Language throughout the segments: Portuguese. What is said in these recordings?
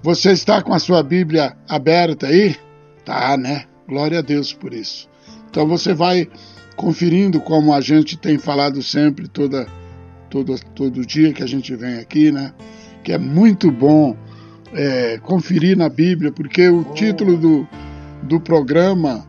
Você está com a sua Bíblia aberta aí? Tá, né? Glória a Deus por isso. Então você vai conferindo, como a gente tem falado sempre, todo dia que a gente vem aqui, né? Que é muito bom conferir na Bíblia, porque o título do programa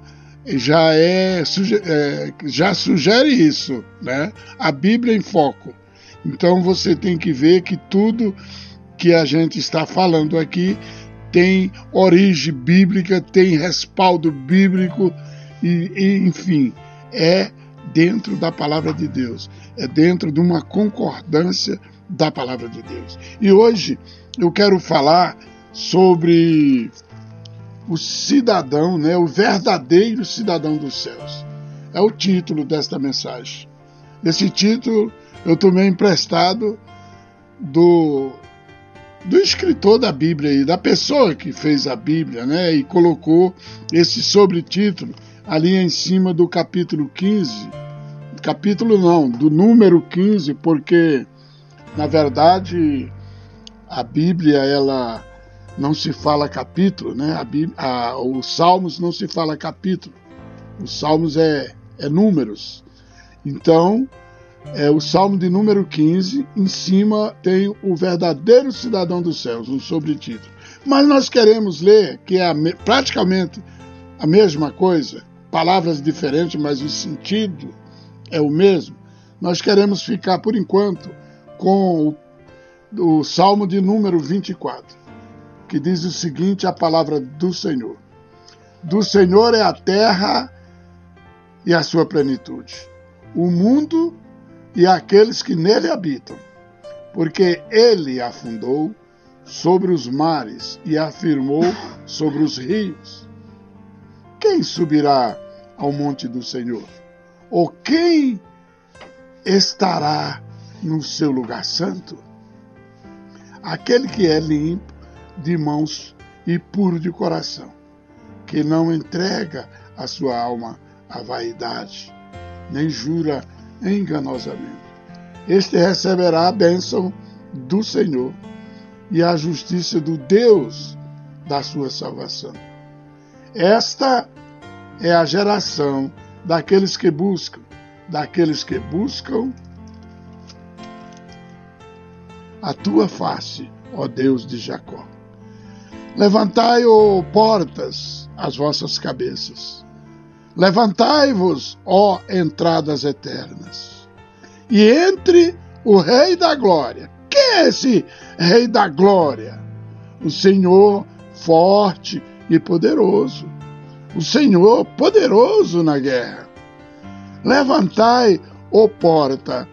já sugere isso, né? A Bíblia em Foco. Então você tem que ver que tudo que a gente está falando aqui tem origem bíblica, tem respaldo bíblico e enfim, é dentro da palavra de Deus, é dentro de uma concordância da palavra de Deus. E hoje eu quero falar sobre o cidadão, né, o verdadeiro cidadão dos céus. É o título desta mensagem. Esse título eu tomei emprestado do escritor da Bíblia aí, da pessoa que fez a Bíblia, né, e colocou esse sobretítulo ali em cima do capítulo 15. Do número 15, porque na verdade a Bíblia, ela não se fala capítulo, né? Os Salmos não se fala capítulo. Os Salmos é números. Então, o Salmo de número 15, em cima tem o verdadeiro cidadão dos céus, um sobretítulo. Mas nós queremos ler, que é praticamente a mesma coisa, palavras diferentes, mas o sentido é o mesmo. Nós queremos ficar, por enquanto, com o Salmo de número 24, que diz o seguinte, a palavra do Senhor. Do Senhor é a terra e a sua plenitude, o mundo e aqueles que nele habitam, porque ele afundou sobre os mares e afirmou sobre os rios. Quem subirá ao monte do Senhor? Ou quem estará no seu lugar santo? Aquele que é limpo de mãos e puro de coração, que não entrega a sua alma à vaidade, nem jura enganosamente. Este receberá a bênção do Senhor e a justiça do Deus da sua salvação. Esta é a geração daqueles que buscam a tua face, ó Deus de Jacó. Levantai, ó portas, as vossas cabeças. Levantai-vos, ó entradas eternas. E entre o Rei da Glória. Quem é esse Rei da Glória? O Senhor forte e poderoso. O Senhor poderoso na guerra. Levantai, ó porta,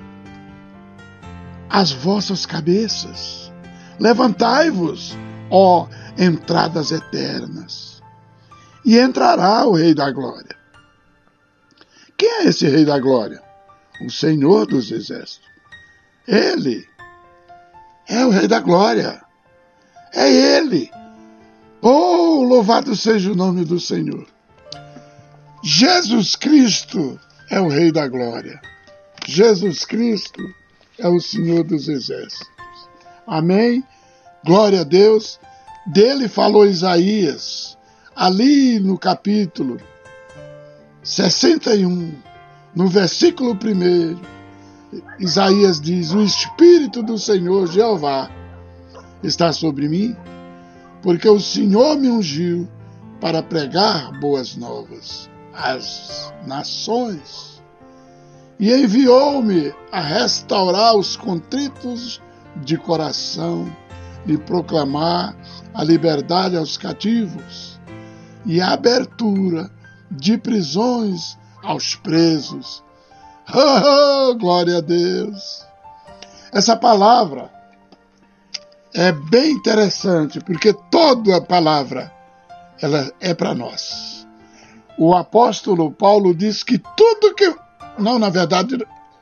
as vossas cabeças. Levantai-vos, ó entradas eternas. E entrará o Rei da Glória. Quem é esse Rei da Glória? O Senhor dos Exércitos. Ele é o Rei da Glória. É Ele. Oh, louvado seja o nome do Senhor. Jesus Cristo é o Rei da Glória. Jesus Cristo é o Senhor dos Exércitos. Amém? Glória a Deus. Dele falou Isaías, ali no capítulo 61, no versículo 1, Isaías diz, o Espírito do Senhor Jeová está sobre mim, porque o Senhor me ungiu para pregar boas novas às nações e enviou-me a restaurar os contritos de coração e proclamar a liberdade aos cativos e a abertura de prisões aos presos. Oh, glória a Deus! Essa palavra é bem interessante, porque toda a palavra ela é para nós. O apóstolo Paulo diz que tudo que... Não, na verdade...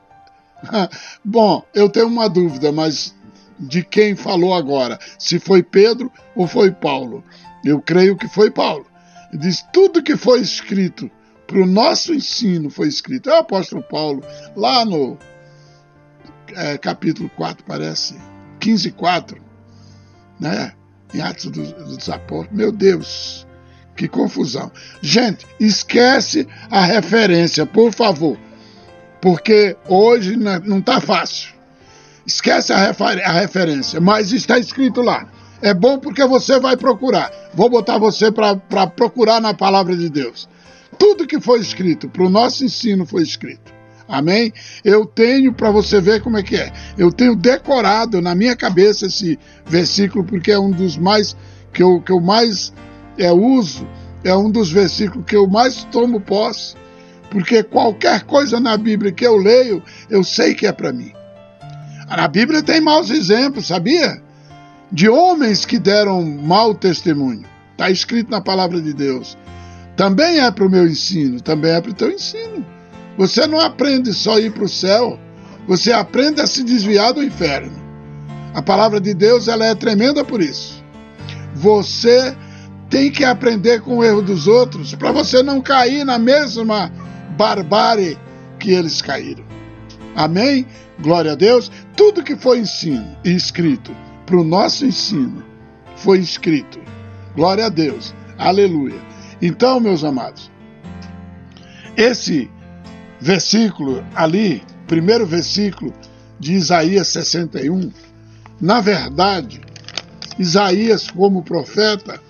Bom, eu tenho uma dúvida, mas de quem falou agora? Se foi Pedro ou foi Paulo? Eu creio que foi Paulo. Ele diz tudo que foi escrito para o nosso ensino foi escrito. É o apóstolo Paulo, lá no capítulo 4, parece, 15:4, né? em Atos dos Apóstolos. Meu Deus, que confusão. Gente, esquece a referência, por favor, porque hoje não está fácil. Esquece a referência, mas está escrito lá. É bom porque você vai procurar. Vou botar você para procurar na palavra de Deus. Tudo que foi escrito, para o nosso ensino foi escrito. Amém? Eu tenho, para você ver como é que é, eu tenho decorado na minha cabeça esse versículo, porque é um dos mais, que eu mais uso, é um dos versículos que eu mais tomo posse, porque qualquer coisa na Bíblia que eu leio, eu sei que é para mim. Na Bíblia tem maus exemplos, sabia? De homens que deram mau testemunho. Está escrito na palavra de Deus. Também é para o meu ensino, também é para o teu ensino. Você não aprende só a ir para o céu, você aprende a se desviar do inferno. A palavra de Deus, ela é tremenda por isso. Você tem que aprender com o erro dos outros para você não cair na mesma barbárie que eles caíram. Amém? Glória a Deus. Tudo que foi ensino e escrito para o nosso ensino foi escrito. Glória a Deus. Aleluia. Então, meus amados, esse versículo ali, primeiro versículo de Isaías 61, na verdade, Isaías, como profeta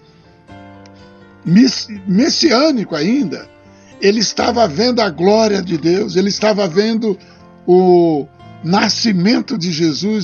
messiânico ainda, ele estava vendo a glória de Deus, ele estava vendo o nascimento de Jesus,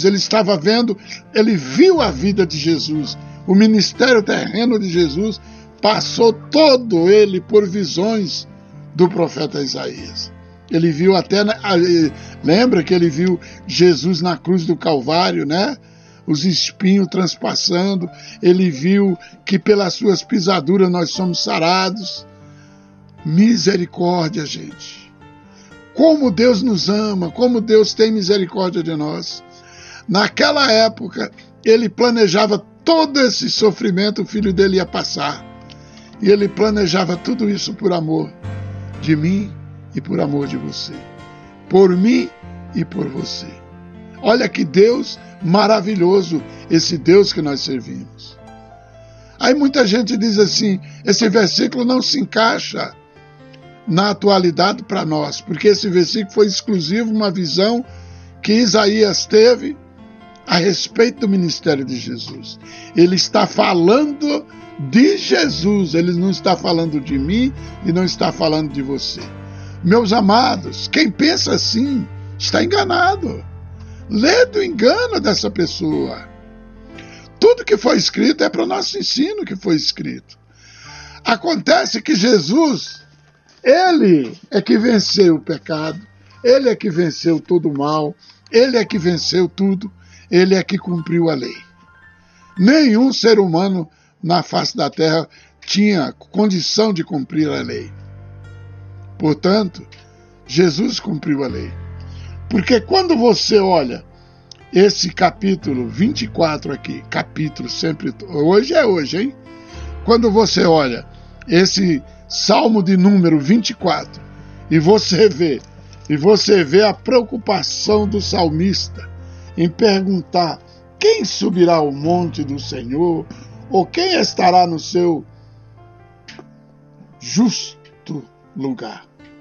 ele viu a vida de Jesus, o ministério terreno de Jesus, passou todo ele por visões do profeta Isaías. Ele viu até, lembra que ele viu Jesus na cruz do Calvário, né? Os espinhos transpassando, ele viu que pelas suas pisaduras nós somos sarados. Misericórdia, gente. Como Deus nos ama, como Deus tem misericórdia de nós. Naquela época, ele planejava todo esse sofrimento, o filho dele ia passar. E ele planejava tudo isso por amor de mim e por amor de você. Por mim e por você. Olha que Deus maravilhoso, esse Deus que nós servimos. Aí muita gente diz assim, esse versículo não se encaixa na atualidade para nós, porque esse versículo foi exclusivo, uma visão que Isaías teve a respeito do ministério de Jesus. Ele está falando de Jesus, ele não está falando de mim e não está falando de você. Meus amados, quem pensa assim está enganado. Lê do engano dessa pessoa. Tudo que foi escrito é para o nosso ensino que foi escrito. Acontece que Jesus, ele é que venceu o pecado, ele é que venceu todo o mal, ele é que venceu tudo, ele é que cumpriu a lei. Nenhum ser humano na face da terra tinha condição de cumprir a lei. Portanto, Jesus cumpriu a lei. Porque quando você olha esse capítulo 24 aqui, capítulo sempre, hoje é hoje, hein? Quando você olha esse Salmo de número 24 e você vê a preocupação do salmista em perguntar quem subirá ao monte do Senhor ou quem estará no seu justo lugar.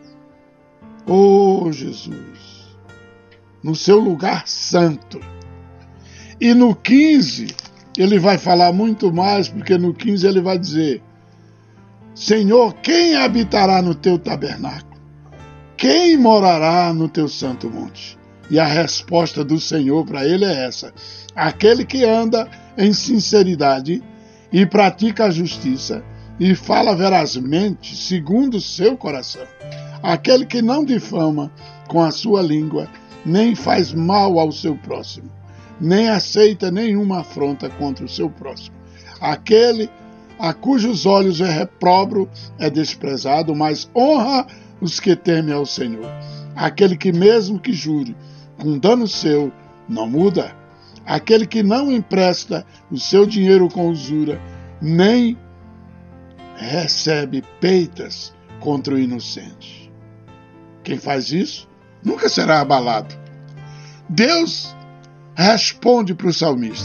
Oh, Jesus! No seu lugar santo. E no 15, ele vai falar muito mais, porque no 15 ele vai dizer: Senhor, quem habitará no teu tabernáculo? Quem morará no teu santo monte? E a resposta do Senhor para ele é essa: aquele que anda em sinceridade e pratica a justiça e fala verazmente segundo o seu coração. Aquele que não difama com a sua língua, nem faz mal ao seu próximo, nem aceita nenhuma afronta contra o seu próximo. Aquele a cujos olhos é reprobro é desprezado, mas honra os que temem ao Senhor. Aquele que mesmo que jure com dano seu, não muda. Aquele que não empresta o seu dinheiro com usura, nem recebe peitas contra o inocente. Quem faz isso nunca será abalado. Deus responde para o salmista: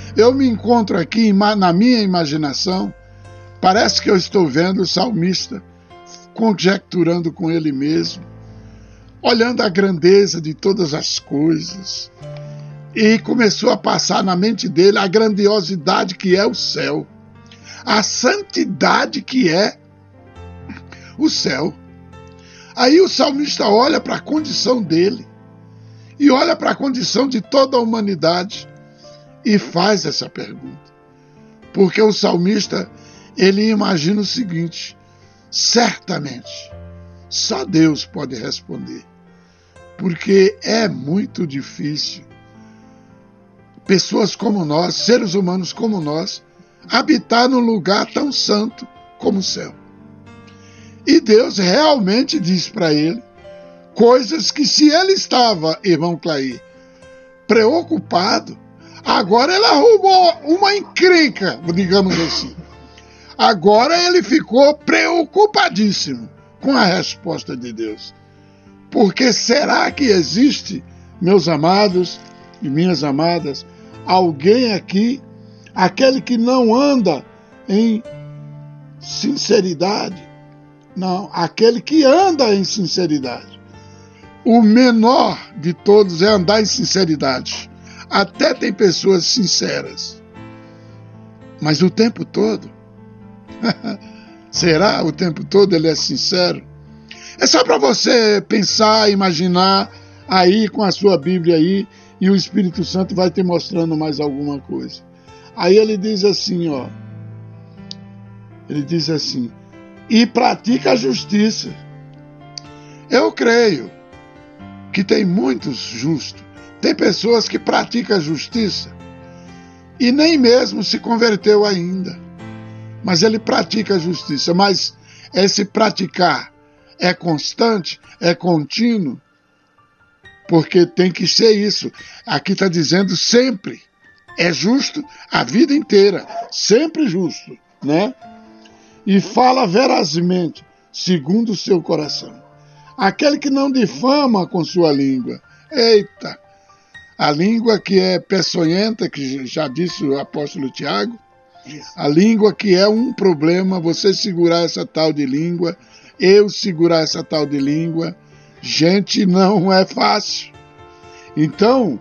Eu me encontro aqui na minha imaginação, parece que eu estou vendo o salmista conjecturando com ele mesmo, olhando a grandeza de todas as coisas, e começou a passar na mente dele a grandiosidade que é o céu, a santidade que é o céu. Aí o salmista olha para a condição dele e olha para a condição de toda a humanidade e faz essa pergunta. Porque o salmista, ele imagina o seguinte: certamente, só Deus pode responder. Porque é muito difícil pessoas como nós, seres humanos como nós, habitar num lugar tão santo como o céu. E Deus realmente diz para ele coisas que, se ele estava, irmão Clair, preocupado, agora ele arrumou uma encrenca, digamos assim. Agora ele ficou preocupadíssimo com a resposta de Deus. Porque será que existe, meus amados e minhas amadas, alguém aqui, aquele que não anda em sinceridade? Não, aquele que anda em sinceridade. O menor de todos é andar em sinceridade. Até tem pessoas sinceras. Mas o tempo todo? Será o tempo todo ele é sincero? É só para você pensar, imaginar aí com a sua Bíblia aí, e o Espírito Santo vai te mostrando mais alguma coisa. Aí ele diz assim, ó. Ele diz assim: e pratica a justiça. Eu creio que tem muitos justos. Tem pessoas que praticam a justiça e nem mesmo se converteu ainda. Mas ele pratica a justiça. Mas esse praticar é constante, é contínuo, porque tem que ser isso. Aqui está dizendo sempre. É justo a vida inteira, sempre justo, né? E fala verazmente, segundo o seu coração. Aquele que não difama com sua língua. Eita! A língua que é peçonhenta, que já disse o apóstolo Tiago. A língua que é um problema, você segurar essa tal de língua, eu segurar essa tal de língua, gente, não é fácil. Então,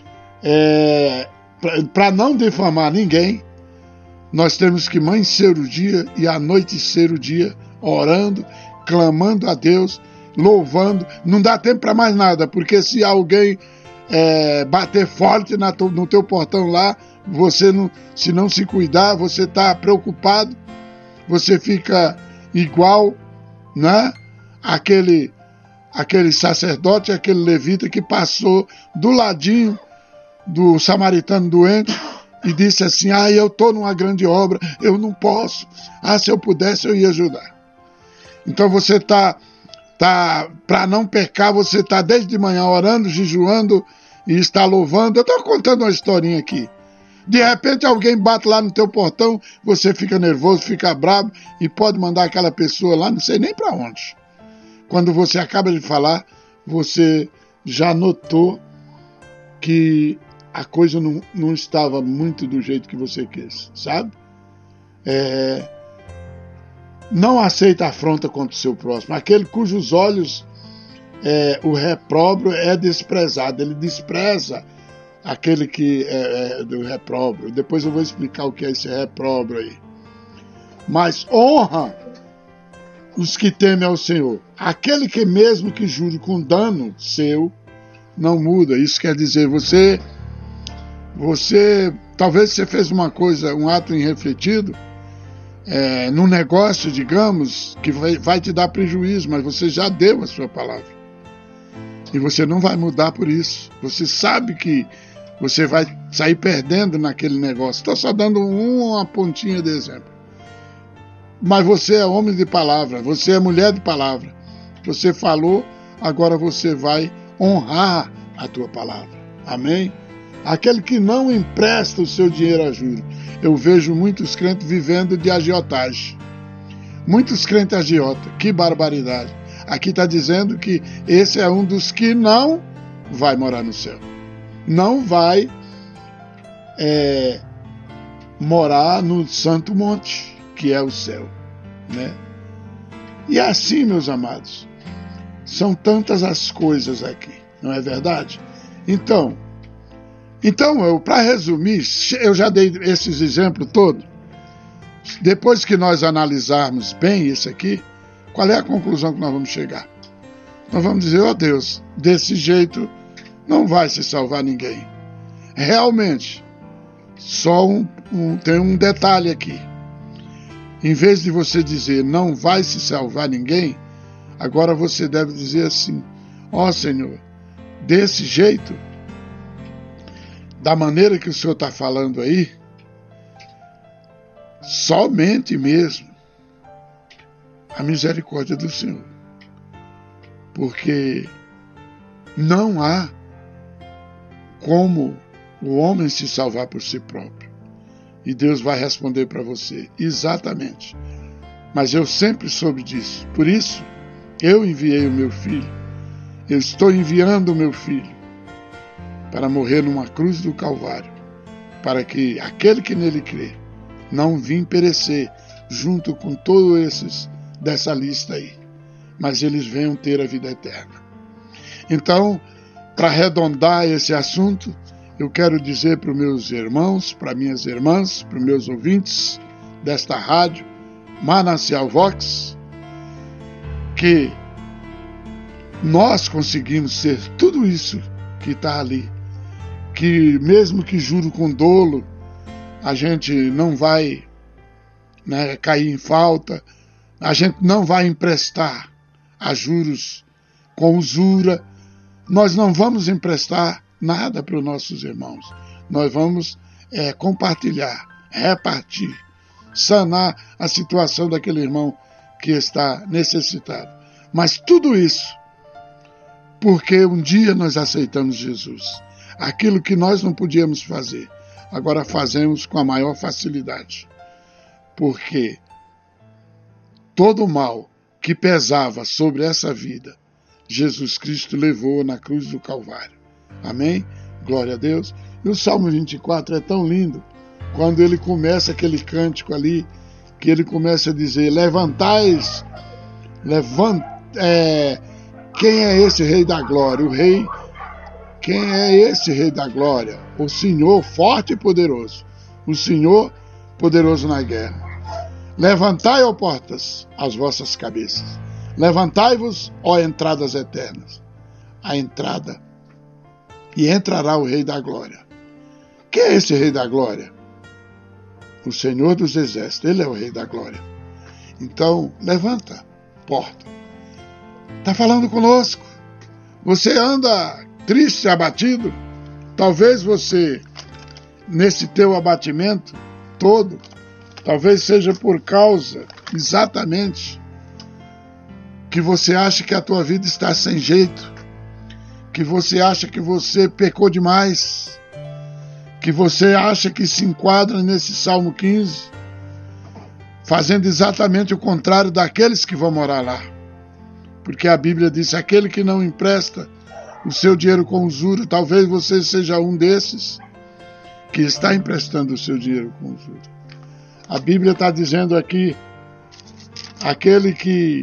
para não difamar ninguém, nós temos que amanhecer o dia e anoitecer o dia, orando, clamando a Deus, louvando. Não dá tempo para mais nada, porque se alguém bater forte no teu portão lá, você não, se não se cuidar, você está preocupado, você fica igual, né? Aquele sacerdote, aquele levita que passou do ladinho do samaritano doente e disse assim: eu estou numa grande obra, eu não posso. Se eu pudesse eu ia ajudar. Então você está para não pecar, você está desde de manhã orando, jejuando e está louvando. Eu estou contando uma historinha aqui. De repente alguém bate lá no teu portão, você fica nervoso, fica bravo e pode mandar aquela pessoa lá, não sei nem para onde. Quando você acaba de falar, você já notou que a coisa não estava muito do jeito que você quis, sabe? Não aceita afronta contra o seu próximo. Aquele cujos olhos o repróbrio é desprezado. Ele despreza aquele que é do repróbrio. Depois eu vou explicar o que é esse repróbrio aí. Mas honra os que temem ao Senhor. Aquele que mesmo que jure com dano seu, não muda. Isso quer dizer, talvez você fez uma coisa, um ato irrefletido, num negócio, digamos, que vai te dar prejuízo, mas você já deu a sua palavra. E você não vai mudar por isso. Você sabe que você vai sair perdendo naquele negócio. Estou só dando uma pontinha de exemplo. Mas você é homem de palavra, você é mulher de palavra. Você falou, agora você vai honrar a tua palavra. Amém? Aquele que não empresta o seu dinheiro a juros. Eu vejo muitos crentes vivendo de agiotagem. Muitos crentes agiota. Que barbaridade. Aqui está dizendo que esse é um dos que não vai morar no céu. Não vai morar no Santo Monte, que é o céu, né? E assim, meus amados, são tantas as coisas aqui, não é verdade? Então para resumir, eu já dei esses exemplos todos. Depois que nós analisarmos bem isso aqui, qual é a conclusão que nós vamos chegar? Nós vamos dizer, ó Deus, desse jeito não vai se salvar ninguém. Realmente, só tem um detalhe aqui. Em vez de você dizer não vai se salvar ninguém, agora você deve dizer assim, ó Senhor, desse jeito, da maneira que o Senhor está falando aí, somente mesmo a misericórdia do Senhor. Porque não há como o homem se salvar por si próprio. E Deus vai responder para você, exatamente. Mas eu sempre soube disso. Por isso, eu enviei o meu filho. Eu estou enviando o meu filho para morrer numa cruz do Calvário, para que aquele que nele crê não vim perecer junto com todos esses dessa lista aí, mas eles venham ter a vida eterna. Então, para arredondar esse assunto, eu quero dizer para os meus irmãos, para minhas irmãs, para os meus ouvintes desta rádio, Manancial Vox, que nós conseguimos ser tudo isso que está ali, que mesmo que juro com dolo, a gente não vai, né, cair em falta, a gente não vai emprestar a juros com usura, nós não vamos emprestar nada para os nossos irmãos, nós vamos compartilhar, repartir, sanar a situação daquele irmão que está necessitado. Mas tudo isso porque um dia nós aceitamos Jesus. Aquilo que nós não podíamos fazer, agora fazemos com a maior facilidade. Porque todo o mal que pesava sobre essa vida, Jesus Cristo levou na cruz do Calvário. Amém? Glória a Deus. E o Salmo 24 é tão lindo, quando ele começa aquele cântico ali, que ele começa a dizer, quem é esse Rei da Glória? O Rei... Quem é esse Rei da Glória? O Senhor forte e poderoso. O Senhor poderoso na guerra. Levantai, ó portas, as vossas cabeças. Levantai-vos, ó entradas eternas. A entrada. E entrará o Rei da Glória. Quem é esse Rei da Glória? O Senhor dos Exércitos. Ele é o Rei da Glória. Então, levanta, porta. Está falando conosco. Você anda triste, abatido, talvez você, nesse teu abatimento todo, talvez seja por causa, exatamente, que você acha que a tua vida está sem jeito, que você acha que você pecou demais, que você acha que se enquadra nesse Salmo 15, fazendo exatamente o contrário daqueles que vão morar lá. Porque a Bíblia diz, aquele que não empresta o seu dinheiro com usura, talvez você seja um desses que está emprestando o seu dinheiro com usura. A Bíblia está dizendo aqui, aquele que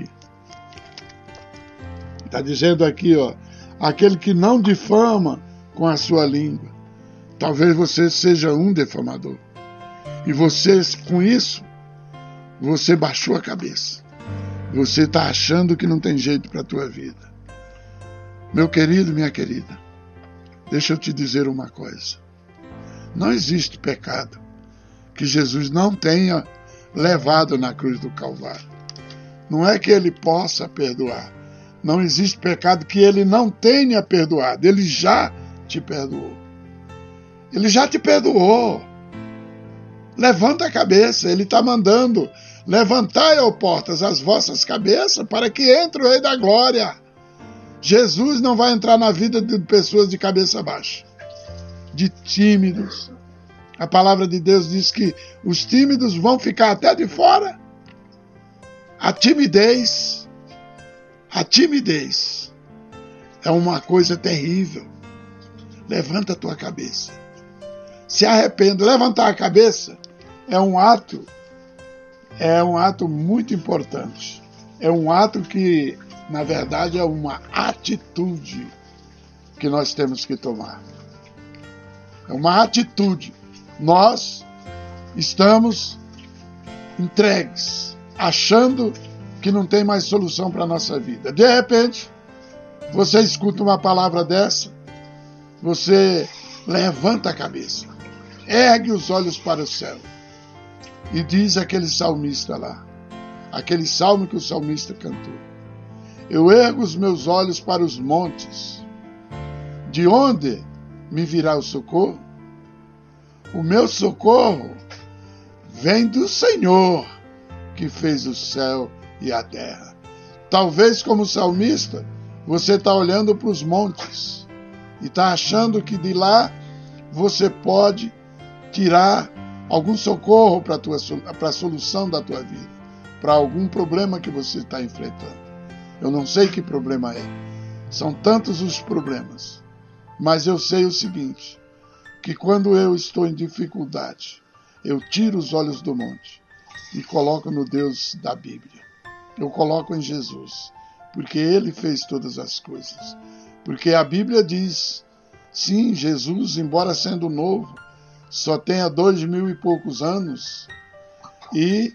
não difama com a sua língua, talvez você seja um difamador. E você, com isso, você baixou a cabeça. Você está achando que não tem jeito para a tua vida. Meu querido, minha querida, deixa eu te dizer uma coisa. Não existe pecado que Jesus não tenha levado na cruz do Calvário. Não é que ele possa perdoar. Não existe pecado que ele não tenha perdoado. Ele já te perdoou. Ele já te perdoou. Levanta a cabeça, ele está mandando. Levantai, ó portas, as vossas cabeças, para que entre o Rei da Glória. Jesus não vai entrar na vida de pessoas de cabeça baixa, de tímidos. A palavra de Deus diz que os tímidos vão ficar até de fora. A timidez é uma coisa terrível. Levanta a tua cabeça. Se arrependa. Levantar a cabeça é um ato muito importante. É um ato que, na verdade, é uma atitude que nós temos que tomar. É uma atitude. Nós estamos entregues, achando que não tem mais solução para a nossa vida. De repente, você escuta uma palavra dessa, você levanta a cabeça, ergue os olhos para o céu e diz aquele salmista lá, aquele salmo que o salmista cantou: eu ergo os meus olhos para os montes, de onde me virá o socorro? O meu socorro vem do Senhor, que fez o céu e a terra. Talvez, como salmista, você está olhando para os montes e está achando que de lá você pode tirar algum socorro para a solução da tua vida, para algum problema que você está enfrentando. Eu não sei que problema é. São tantos os problemas. Mas eu sei o seguinte, que quando eu estou em dificuldade, eu tiro os olhos do monte e coloco no Deus da Bíblia. Eu coloco em Jesus, porque Ele fez todas as coisas. Porque a Bíblia diz, sim, Jesus, embora sendo novo, só tenha 2000 e poucos anos, e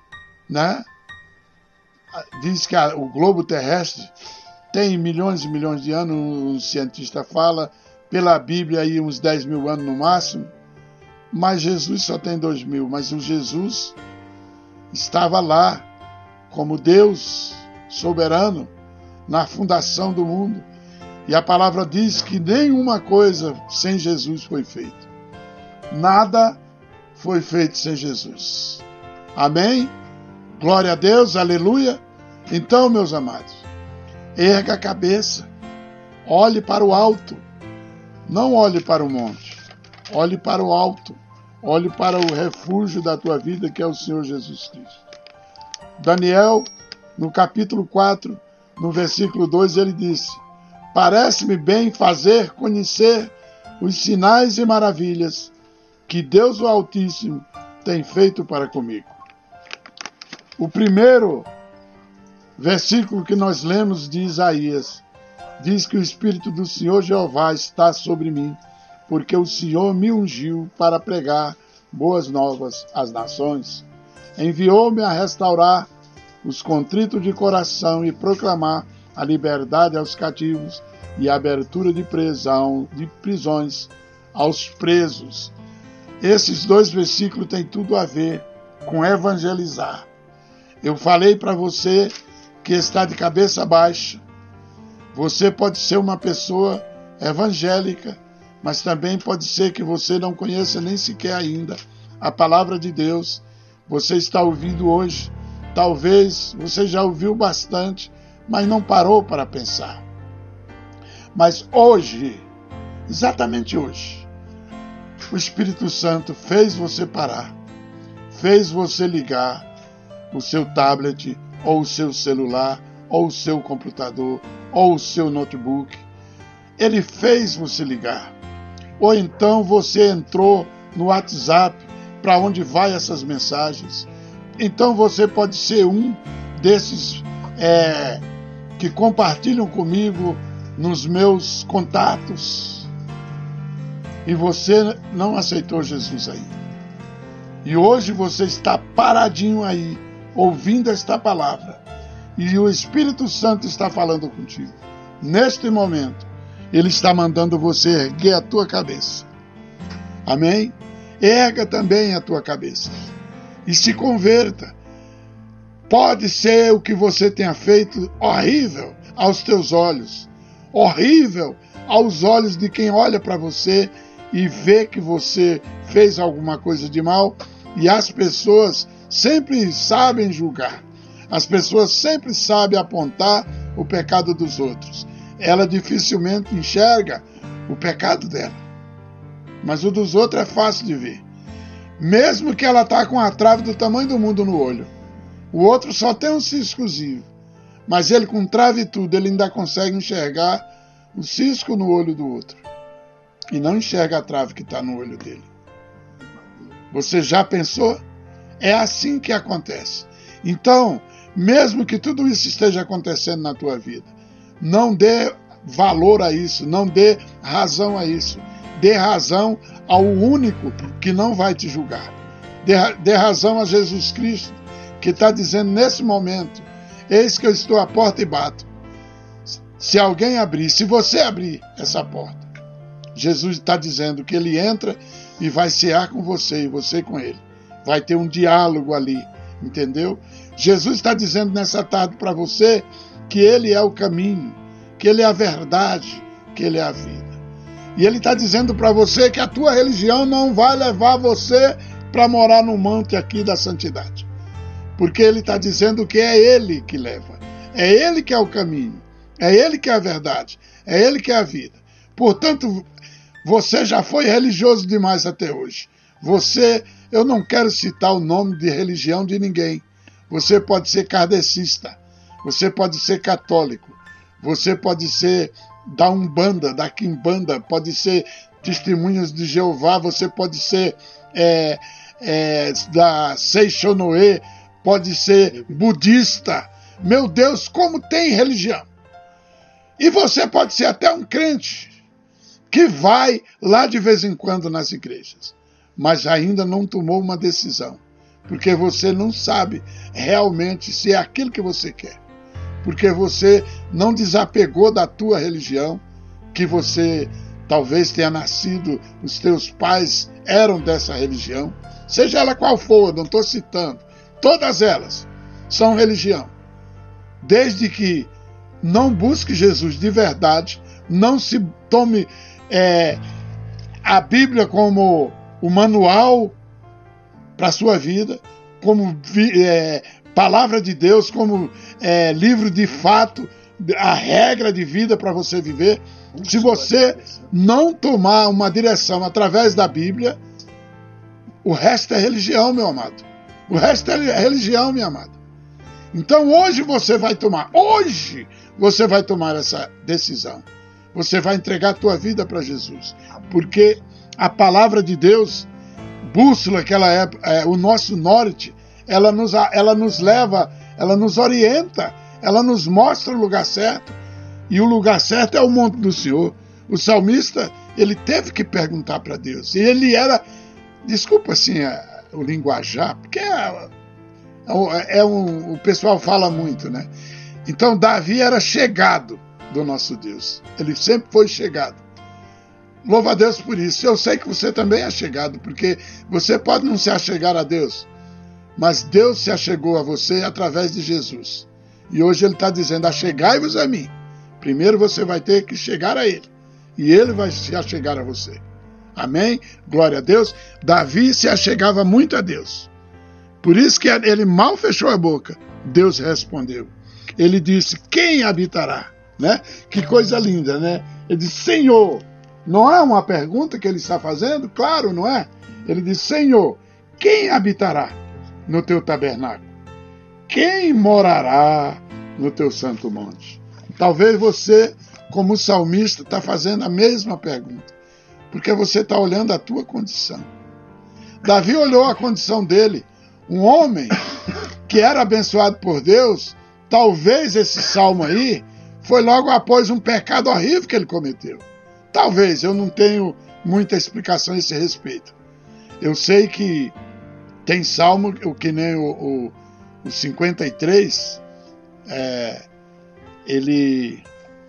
diz que o globo terrestre tem milhões e milhões de anos, um cientista fala, pela Bíblia aí uns 10.000 anos no máximo, mas Jesus só tem 2000, mas o Jesus estava lá como Deus soberano na fundação do mundo, e a palavra diz que nenhuma coisa sem Jesus foi feita. Nada foi feito sem Jesus. Amém? Glória a Deus, aleluia. Então, meus amados, erga a cabeça, olhe para o alto, não olhe para o monte, olhe para o alto, olhe para o refúgio da tua vida, que é o Senhor Jesus Cristo. Daniel, no capítulo 4, no versículo 2, ele disse: parece-me bem fazer conhecer os sinais e maravilhas que Deus o Altíssimo tem feito para comigo. O primeiro versículo que nós lemos de Isaías diz que o Espírito do Senhor Jeová está sobre mim, porque o Senhor me ungiu para pregar boas novas às nações. Enviou-me a restaurar os contritos de coração e proclamar a liberdade aos cativos e a abertura de prisões aos presos. Esses dois versículos têm tudo a ver com evangelizar. Eu falei para você que está de cabeça baixa. Você pode ser uma pessoa evangélica, mas também pode ser que você não conheça nem sequer ainda a palavra de Deus. Você está ouvindo hoje. Talvez você já ouviu bastante, mas não parou para pensar. Mas hoje, exatamente hoje, o Espírito Santo fez você parar, fez você ligar o seu tablet, ou o seu celular, ou o seu computador, ou o seu notebook. Ele fez você ligar. Ou então você entrou no WhatsApp, para onde vai essas mensagens. Então você pode ser um desses que compartilham comigo nos meus contatos. E você não aceitou Jesus aí. E hoje você está paradinho aí, ouvindo esta palavra. E o Espírito Santo está falando contigo. Neste momento, Ele está mandando você erguer a tua cabeça. Amém? Erga também a tua cabeça. E se converta. Pode ser o que você tenha feito horrível aos teus olhos. Horrível aos olhos de quem olha para você e vê que você fez alguma coisa de mal. E as pessoas sempre sabem julgar. As pessoas sempre sabem apontar o pecado dos outros. Ela dificilmente enxerga o pecado dela. Mas o dos outros é fácil de ver. Mesmo que ela está com a trave do tamanho do mundo no olho. O outro só tem um ciscozinho. Mas ele, com trave e tudo, ele ainda consegue enxergar o cisco no olho do outro. E não enxerga a trave que está no olho dele. Você já pensou? É assim que acontece. Então, mesmo que tudo isso esteja acontecendo na tua vida, não dê valor a isso, não dê razão a isso. Dê razão ao único que não vai te julgar. Dê razão a Jesus Cristo, que está dizendo nesse momento: eis que eu estou à porta e bato. Se alguém abrir, se você abrir essa porta, Jesus está dizendo que ele entra e vai cear com você e você com ele. Vai ter um diálogo ali, entendeu? Jesus está dizendo nessa tarde para você que ele é o caminho, que ele é a verdade, que ele é a vida. E ele está dizendo para você que a tua religião não vai levar você para morar no monte aqui da santidade. Porque ele está dizendo que é ele que leva. É ele que é o caminho. É ele que é a verdade. É ele que é a vida. Portanto, você já foi religioso demais até hoje. Eu não quero citar o nome de religião de ninguém. Você pode ser kardecista. Você pode ser católico. Você pode ser da Umbanda, da Quimbanda. Pode ser Testemunhas de Jeová. Você pode ser da Seixonoe. Pode ser budista. Meu Deus, como tem religião! E você pode ser até um crente que vai lá de vez em quando nas igrejas, mas ainda não tomou uma decisão, porque você não sabe realmente se é aquilo que você quer, porque você não desapegou da tua religião, que você talvez tenha nascido, os teus pais eram dessa religião, seja ela qual for, eu não estou citando, todas elas são religião, desde que não busque Jesus de verdade, não se tome a Bíblia como o manual para a sua vida, como palavra de Deus, como livro de fato, a regra de vida para você viver. Se você não tomar uma direção através da Bíblia, o resto é religião, meu amado. O resto é religião, minha amada. Então hoje você vai tomar essa decisão. Você vai entregar a tua vida para Jesus. Porque a palavra de Deus, bússola, que ela é o nosso norte, ela nos leva, ela nos orienta, ela nos mostra o lugar certo. E o lugar certo é o monte do Senhor. O salmista, ele teve que perguntar para Deus. E ele era, desculpa assim o linguajar, porque o pessoal fala muito, né? Então Davi era chegado do nosso Deus. Ele sempre foi chegado. Louva a Deus por isso. Eu sei que você também é chegado, porque você pode não se achegar a Deus, mas Deus se achegou a você através de Jesus. E hoje ele está dizendo: achegai-vos a mim. Primeiro você vai ter que chegar a ele, e ele vai se achegar a você. Amém? Glória a Deus. Davi se achegava muito a Deus. Por isso que ele mal fechou a boca, Deus respondeu. Ele disse: quem habitará? Né? Que coisa linda, né? Ele disse: Senhor. Não é uma pergunta que ele está fazendo? Claro, não é? Ele diz: Senhor, quem habitará no teu tabernáculo? Quem morará no teu santo monte? Talvez você, como salmista, está fazendo a mesma pergunta, porque você está olhando a tua condição. Davi olhou a condição dele, um homem que era abençoado por Deus. Talvez esse salmo aí foi logo após um pecado horrível que ele cometeu. Talvez, eu não tenho muita explicação a esse respeito. Eu sei que tem salmo, que nem o 53, ele...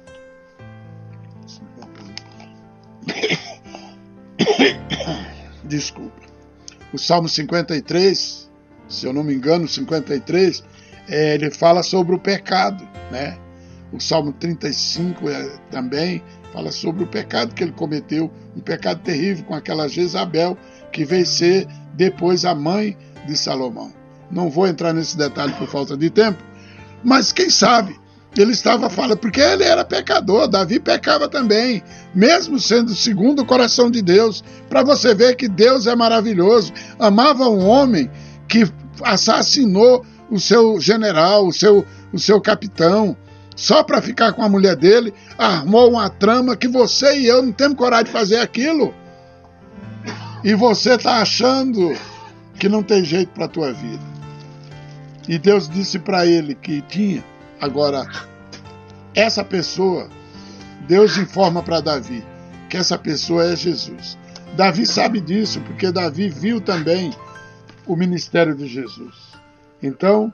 Desculpa. O Salmo 53, se eu não me engano, 53, ele fala sobre o pecado, né? O Salmo 35 também fala sobre o pecado que ele cometeu, um pecado terrível com aquela Jezabel, que veio ser depois a mãe de Salomão. Não vou entrar nesse detalhe por falta de tempo, mas quem sabe ele estava falando, porque ele era pecador, Davi pecava também, mesmo sendo segundo o coração de Deus, para você ver que Deus é maravilhoso. Amava um homem que assassinou o seu general, o seu capitão, só para ficar com a mulher dele, armou uma trama que você e eu não temos coragem de fazer aquilo. E você está achando que não tem jeito para a tua vida. E Deus disse para ele que tinha. Agora, essa pessoa, Deus informa para Davi que essa pessoa é Jesus. Davi sabe disso, porque Davi viu também o ministério de Jesus. Então,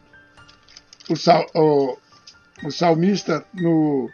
o salmista, no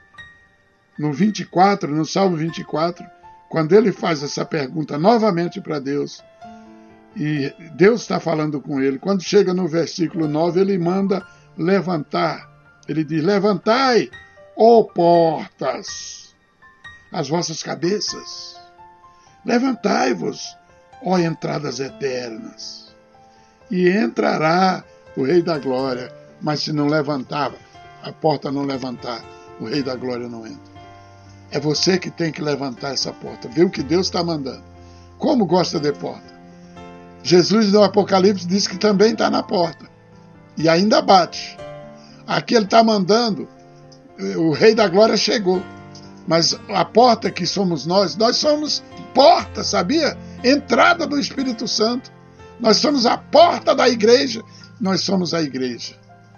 Salmo 24, quando ele faz essa pergunta novamente para Deus, e Deus está falando com ele, quando chega no versículo 9, ele manda levantar. Ele diz: levantai, ó portas, as vossas cabeças. Levantai-vos, ó entradas eternas. E entrará o Rei da Glória. Mas se não levantar, a porta não levantar, o Rei da Glória não entra. É você que tem que levantar essa porta. Vê o que Deus está mandando. Como gosta de porta. Jesus no Apocalipse diz que também está na porta. E ainda bate. Aqui ele está mandando. O Rei da Glória chegou. Mas a porta que somos nós somos porta, sabia? Entrada do Espírito Santo. Nós somos a porta da igreja. Nós somos a igreja.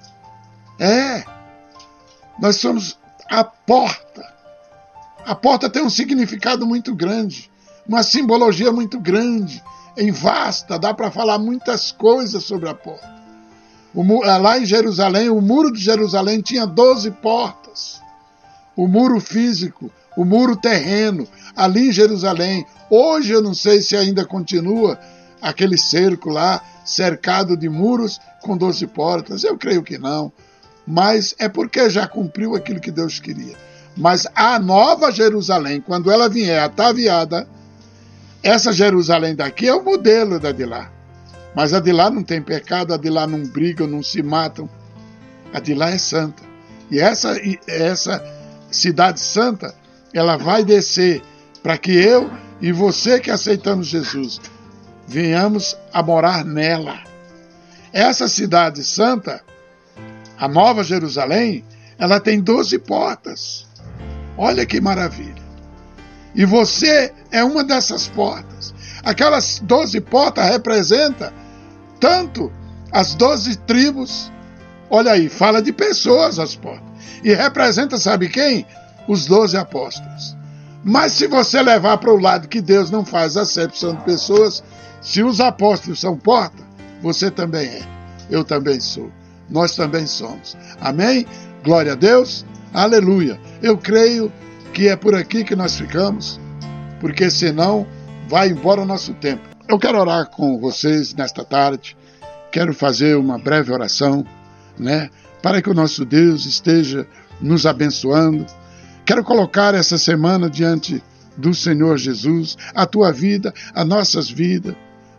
Nós somos a porta. A porta tem um significado muito grande, uma simbologia muito grande, vasta, dá para falar muitas coisas sobre a porta. Lá em Jerusalém, o muro de Jerusalém tinha 12 portas. O muro físico, o muro terreno, ali em Jerusalém. Hoje eu não sei se ainda continua aquele cerco lá, cercado de muros com 12 portas. Eu creio que não. Mas é porque já cumpriu aquilo que Deus queria. Mas a nova Jerusalém, quando ela vier ataviada, essa Jerusalém daqui é o modelo da de lá. Mas a de lá não tem pecado, a de lá não brigam, não se matam. A de lá é santa. E essa cidade santa, ela vai descer para que eu e você que aceitamos Jesus venhamos a morar nela. Essa cidade santa, a Nova Jerusalém, ela tem 12 portas. Olha que maravilha. E você é uma dessas portas. Aquelas 12 portas representam tanto as 12 tribos. Olha aí, fala de pessoas as portas. E representa, sabe quem? Os 12 apóstolos. Mas se você levar para o lado que Deus não faz acepção de pessoas, se os apóstolos são porta, você também é. Eu também sou. Nós também somos. Amém? Glória a Deus. Aleluia. Eu creio que é por aqui que nós ficamos, porque senão vai embora o nosso tempo. Eu quero orar com vocês nesta tarde. Quero fazer uma breve oração, para que o nosso Deus esteja nos abençoando. Quero colocar essa semana diante do Senhor Jesus, a tua vida, as nossas vidas,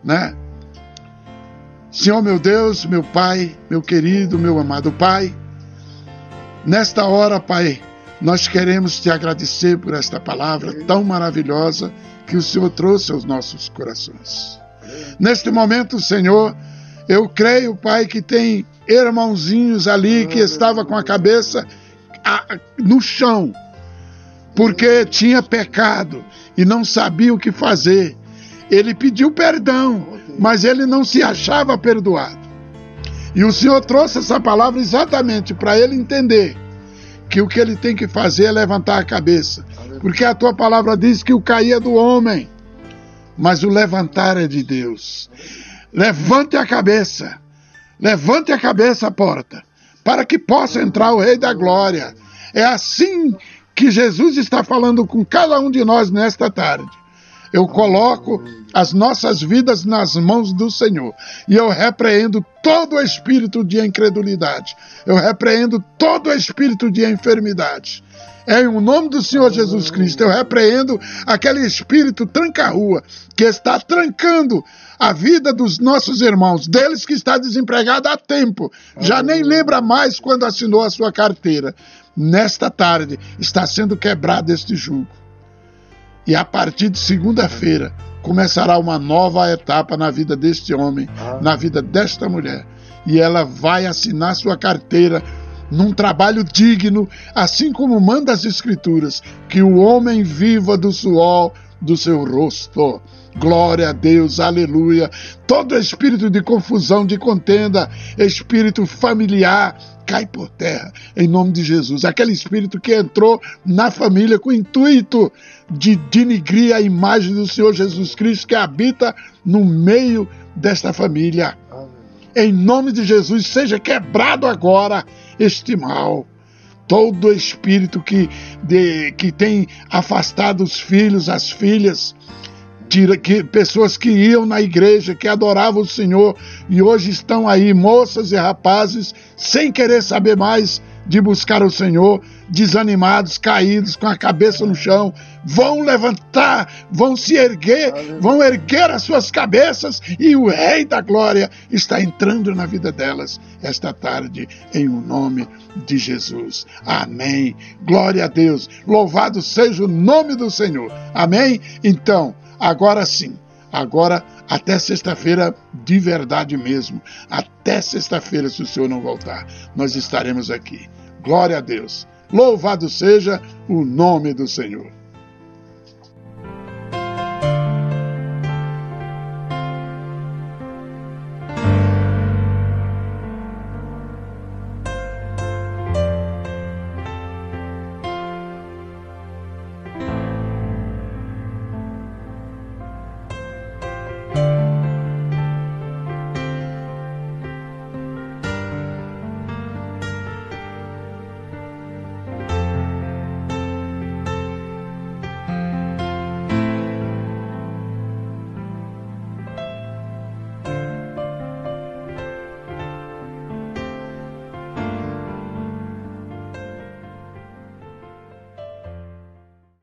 Senhor meu Deus, meu Pai, meu querido, meu amado Pai, nesta hora, Pai, nós queremos te agradecer por esta palavra tão maravilhosa que o Senhor trouxe aos nossos corações. Neste momento, Senhor, eu creio, Pai, que tem irmãozinhos ali que estava com a cabeça no chão, porque tinha pecado e não sabia o que fazer. Ele pediu perdão, mas ele não se achava perdoado. E o Senhor trouxe essa palavra exatamente para ele entender que o que ele tem que fazer é levantar a cabeça. Porque a tua palavra diz que o cair é do homem, mas o levantar é de Deus. Levante a cabeça, porta, para que possa entrar o Rei da Glória. É assim que Jesus está falando com cada um de nós nesta tarde. Eu coloco as nossas vidas nas mãos do Senhor. E eu repreendo todo espírito de incredulidade. Eu repreendo todo espírito de enfermidade. Em nome do Senhor Jesus Cristo, eu repreendo aquele espírito tranca-rua que está trancando a vida dos nossos irmãos, deles que está desempregado há tempo. Já nem lembra mais quando assinou a sua carteira. Nesta tarde está sendo quebrado este jugo. E a partir de segunda-feira começará uma nova etapa na vida deste homem, na vida desta mulher. E ela vai assinar sua carteira num trabalho digno, assim como manda as Escrituras, que o homem viva do suor do seu rosto. Glória a Deus, aleluia. Todo espírito de confusão, de contenda, espírito familiar, cai por terra, em nome de Jesus. Aquele espírito que entrou na família com o intuito de denigrir a imagem do Senhor Jesus Cristo que habita no meio desta família. Em nome de Jesus, seja quebrado agora este mal. Todo espírito que tem afastado os filhos, as filhas, pessoas que iam na igreja, que adoravam o Senhor e hoje estão aí, moças e rapazes, sem querer saber mais de buscar o Senhor, desanimados, caídos, com a cabeça no chão, vão levantar, vão se erguer, vão erguer as suas cabeças e o Rei da Glória está entrando na vida delas esta tarde, em o nome de Jesus. Amém. Glória a Deus. Louvado seja o nome do Senhor. Amém? Então, agora sim, agora até sexta-feira de verdade mesmo, até sexta-feira, se o Senhor não voltar, nós estaremos aqui. Glória a Deus. Louvado seja o nome do Senhor.